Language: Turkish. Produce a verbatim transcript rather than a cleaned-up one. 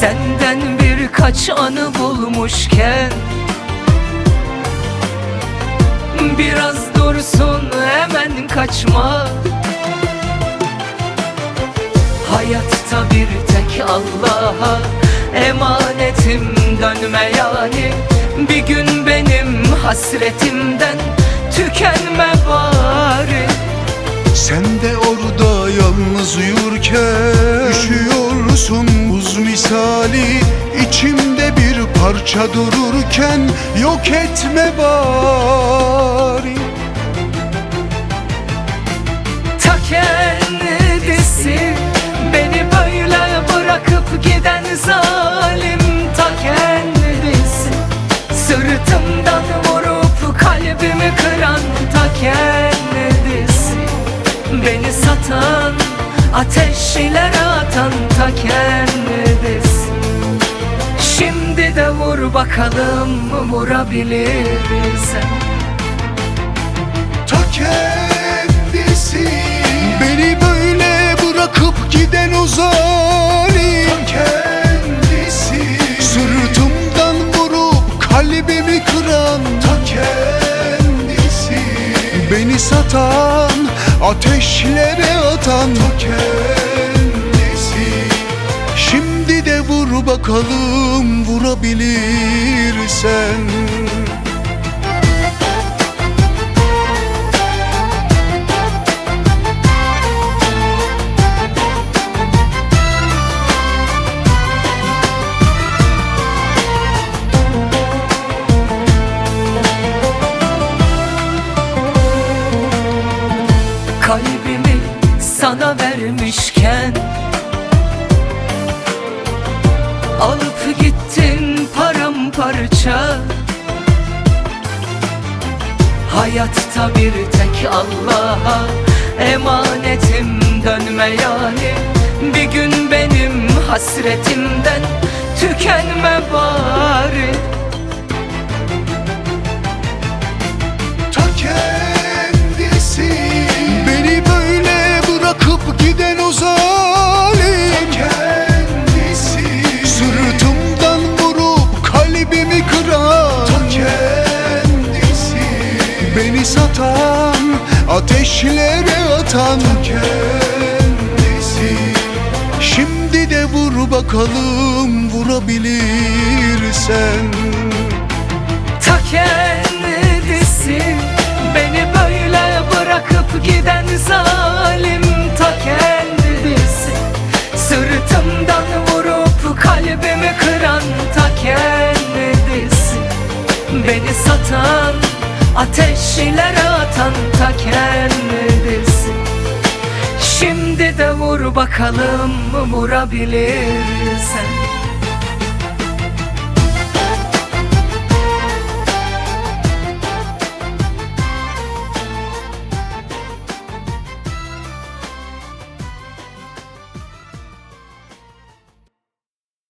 Senden birkaç anı bulmuşken biraz dursun, hemen kaçma. Hayatta bir tek Allah'a emanetim, dönme yani. Bir gün benim hasretimden tükenme bari. Sen de orada yalnız uyurken üşüyorsun buz misali. İçimde bir parça dururken yok etme bari. Ta kendisi beni böyle bırakıp giden zalim, ta kendisi sırtımdan vurup kalbimi kıran, ta kendisi beni satan, ateşlere atan, ta kendisi. Şimdi de vur bakalım, vurabilirsen. Ta kendisi beni böyle bırakıp giden o zalim, ta kendisi sırtımdan vurup kalbimi kıran, ta kendisi beni satan, ateşlere atan, ta kendisi. Şimdi de vur bakalım, vurabilirsen. Kalbimi sana vermişken alıp gittin paramparça. Hayatta bir tek Allah'a emanetim, dönme yani. Bir gün benim hasretimden tükenme bari. Ta kendisi beni böyle bırakıp giden o zalim, ta kendisi sırtımdan vurup kalbimi kıran, ta kendisi beni satan, ateşlere atan, ta kendisi. Şimdi de vur bakalım, vurabilirsen. Ta kendisi beni böyle bırakıp giden zalim, ta kendisi sırtımdan vurup kalbimi kıran, ta kendisi beni satan, ateşlere atan, ta kendisi. Şimdi de vur bakalım, vurabilirsen.